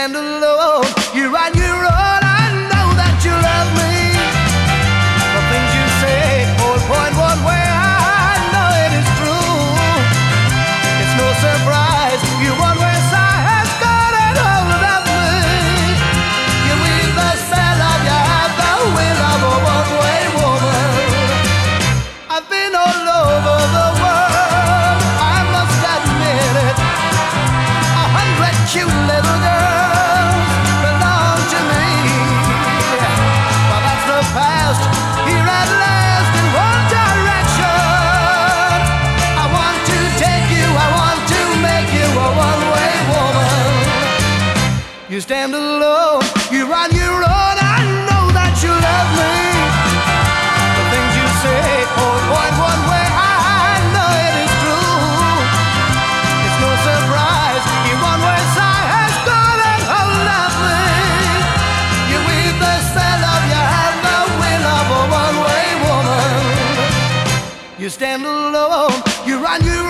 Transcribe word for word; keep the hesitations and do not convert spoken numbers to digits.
stand alone, you're on your own. I know that you love me. The things you say all point one way. I know it is true. It's no surprise you one-way side has got it hold of me. You weave the spell of your heart, the will of a one-way woman. I've been all over the world, I must admit it. A hundred cute little girls belong to me. But that's the past, here at last in one direction. I want to take you, I want to make you a one-way woman. You stand alone, you're on your own. I know that you love me. The things you say all point one way. I know it is true. It's no surprise your one-way side has got a hold of me. You weave the spell of your hand, the will of a one-way woman. You stand alone, you're on your